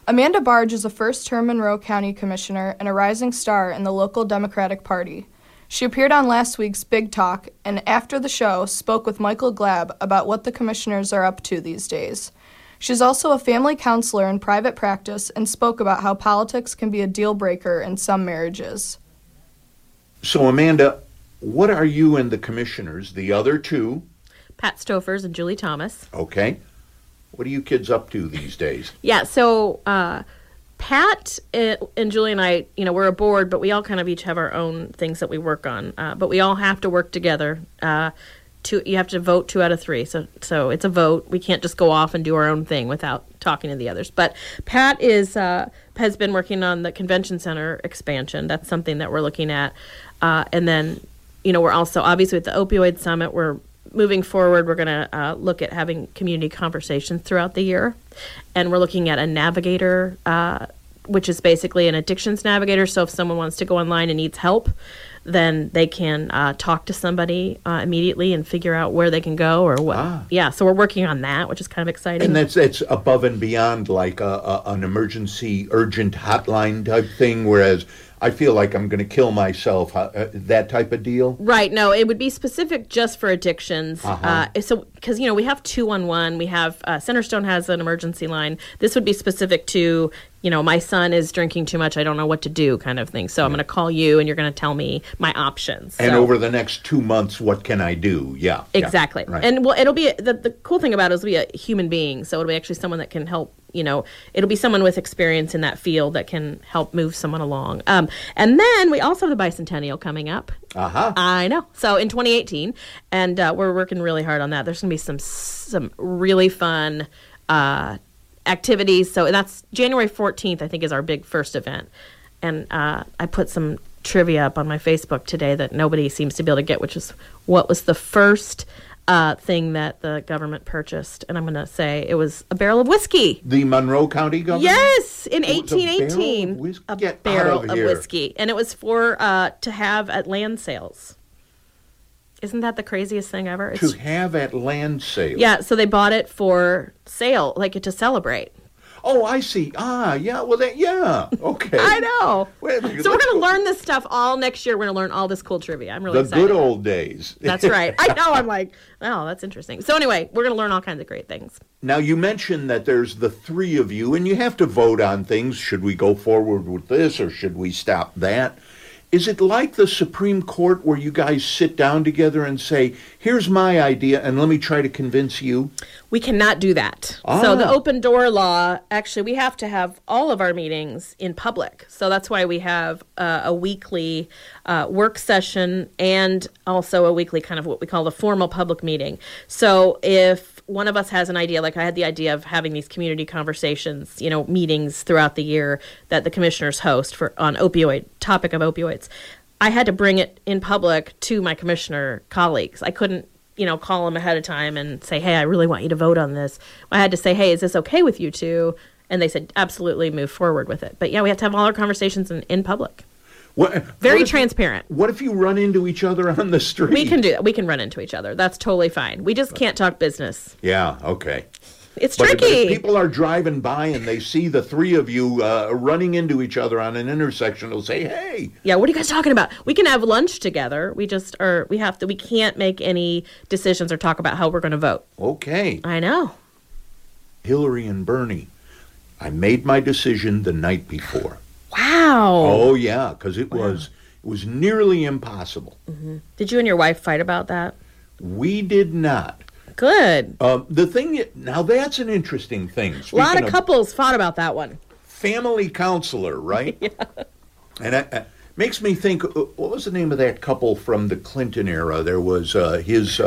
Amanda Barge is a first-term Monroe County Commissioner and a rising star in the local Democratic Party. She appeared on last week's Big Talk and after the show spoke with Michael Glab about what the commissioners are up to these days. She's also a family counselor in private practice and spoke about how politics can be a deal breaker in some marriages. So, Amanda, what are you and the commissioners, the other two? Pat Stofers and Julie Thomas. Okay. What are you kids up to these days? Yeah, so Pat and Julie and I, we're a board, but we all kind of each have our own things that we work on. But we all have to work together. You have to vote 2 out of 3. So it's a vote. We can't just go off and do our own thing without talking to the others. But Pat has been working on the convention center expansion. That's something that we're looking at. And then, we're also, obviously, with the opioid summit, we're moving forward, we're going to look at having community conversations throughout the year. And we're looking at a navigator, which is basically an addictions navigator. So if someone wants to go online and needs help, then they can talk to somebody immediately and figure out where they can go or what. Yeah, so we're working on that, which is kind of exciting. And that's above and beyond like an emergency urgent hotline type thing, whereas I feel like I'm going to kill myself, that type of deal? Right. No, it would be specific just for addictions. So, because, we have 211. We have, Centerstone has an emergency line. This would be specific to, my son is drinking too much. I don't know what to do kind of thing. So I'm going to call you and you're going to tell me my options. And over the next 2 months, what can I do? Yeah. Exactly. Yeah, right. And it'll be, the cool thing about it is it'll be a human being. So it'll be actually someone that can help. It'll be someone with experience in that field that can help move someone along. And then we also have the bicentennial coming up. I know. So in 2018, and we're working really hard on that. There's going to be some really fun activities. So that's January 14th, I think, is our big first event. And I put some trivia up on my Facebook today that nobody seems to be able to get, which is what was the first thing that the government purchased, and I'm going to say it was a barrel of whiskey. The Monroe County government? Yes, in 1818. A barrel of whiskey. And it was for to have at land sales. Isn't that the craziest thing ever? To have at land sales? Yeah, so they bought it for sale, like to celebrate. Oh, I see. Yeah. Well, okay. I know. So we're going to learn this stuff all next year. We're going to learn all this cool trivia. I'm really excited. The good old days. That's right. I know. I'm like, oh, that's interesting. So anyway, we're going to learn all kinds of great things. Now, you mentioned that there's the 3 of you, and you have to vote on things. Should we go forward with this, or should we stop that? Is it like the Supreme Court where you guys sit down together and say, here's my idea, and let me try to convince you? We cannot do that. So the open door law, actually, we have to have all of our meetings in public. So that's why we have a weekly work session and also a weekly kind of what we call the formal public meeting. So if one of us has an idea, like I had the idea of having these community conversations, meetings throughout the year that the commissioners host on topic of opioids. I had to bring it in public to my commissioner colleagues. I couldn't, call them ahead of time and say, hey, I really want you to vote on this. I had to say, hey, is this okay with you two? And they said, absolutely, move forward with it. But yeah, we have to have all our conversations in public. Very transparent. What if you run into each other on the street? We can do that. We can run into each other. That's totally fine. We just can't talk business. Yeah, okay. It's tricky. But if people are driving by and they see the 3 of you running into each other on an intersection, they'll say, hey. Yeah, what are you guys talking about? We can have lunch together. We can't make any decisions or talk about how we're going to vote. Okay. I know. Hillary and Bernie, I made my decision the night before. Wow. Oh, yeah, because it was nearly impossible. Mm-hmm. Did you and your wife fight about that? We did not. Good. The thing, now that's an interesting thing. A lot of couples fought about that one. Family counselor, right? Yeah. And it makes me think, what was the name of that couple from the Clinton era? There was his...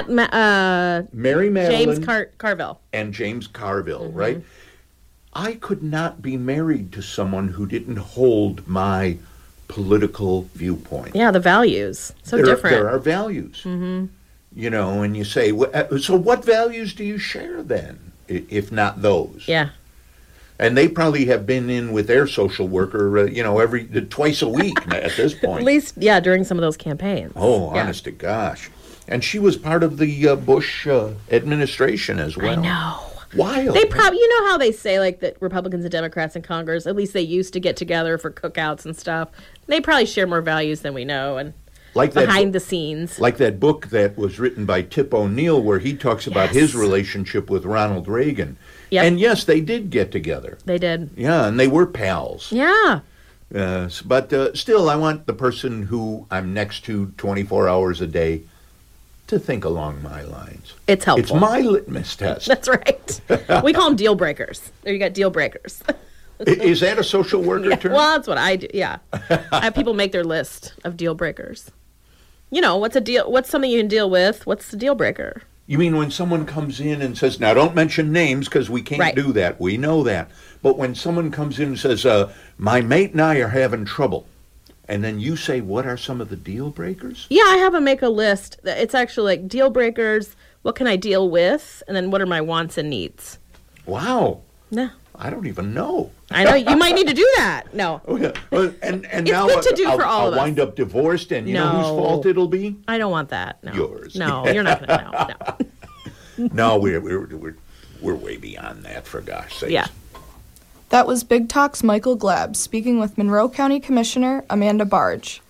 Mary Madeline. James Carville. And James Carville, right? I could not be married to someone who didn't hold my political viewpoint. Yeah, the values. Different. There are values. Mm-hmm. And you say, so what values do you share then, if not those? Yeah. And they probably have been in with their social worker, twice a week at this point. At least, yeah, during some of those campaigns. Oh, yeah. Honest to gosh. And she was part of the Bush administration as well. I know. Wild. They probably, you know how they say like that Republicans and Democrats in Congress, at least they used to get together for cookouts and stuff. They probably share more values than we know, and like that, behind the scenes. Like that book that was written by Tip O'Neill where he talks about his relationship with Ronald Reagan. Yep. And yes, they did get together. They did. Yeah, and they were pals. Yeah. But still, I want the person who I'm next to 24 hours a day to think along my lines. It's helpful. It's my litmus test. That's right. We call them deal breakers. There you got deal breakers. Is that a social worker term? Well, that's what I do. Yeah. I have people make their list of deal breakers. You know, what's a deal? What's something you can deal with? What's the deal breaker? You mean when someone comes in and says, now don't mention names because we can't do that. We know that. But when someone comes in and says, my mate and I are having trouble, and then you say, what are some of the deal breakers? Yeah, I have them make a list. It's actually like deal breakers, what can I deal with, and then what are my wants and needs. Wow. Yeah. I don't even know. I know. You might need to do that. No. Oh, yeah. Well, and It's now good to do for all I'll of us. wind up divorced, and you know whose No. fault it'll be? I don't want that. No. Yours. No, you're not going to. No. No, we're way beyond that, for gosh sakes. Yeah. That was Big Talk's Michael Glab speaking with Monroe County Commissioner Amanda Barge.